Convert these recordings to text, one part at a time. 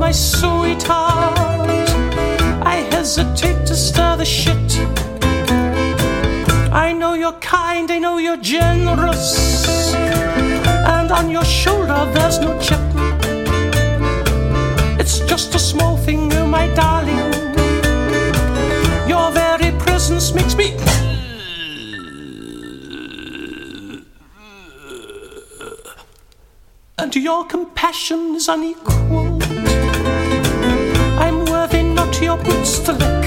my sweetheart, I hesitate to stir the shit. I know you're kind, I know you're generous, and on your shoulder there's no chip. It's just a small thing, oh my darling. Your very presence makes me... And your compassion is unequaled. I'm worthy not your boots to lick.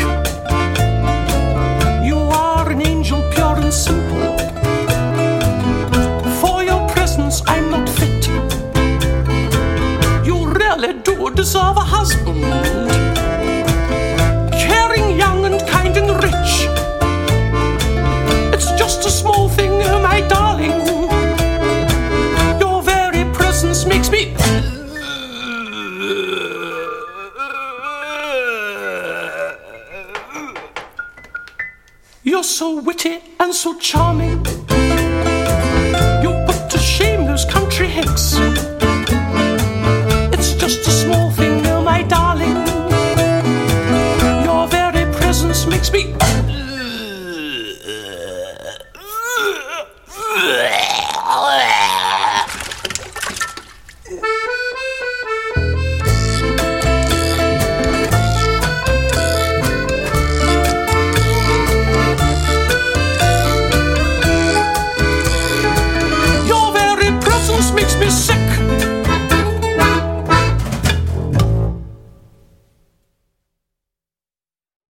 You are an angel pure and simple. For your presence I'm not fit. You really do deserve a husband, caring, young and kind and rich. It's just a small thing, oh my darling. Your very presence makes me... You're so witty and so charming. You put to shame those country hicks. It's just a small thing, oh my darling. Your very presence makes me...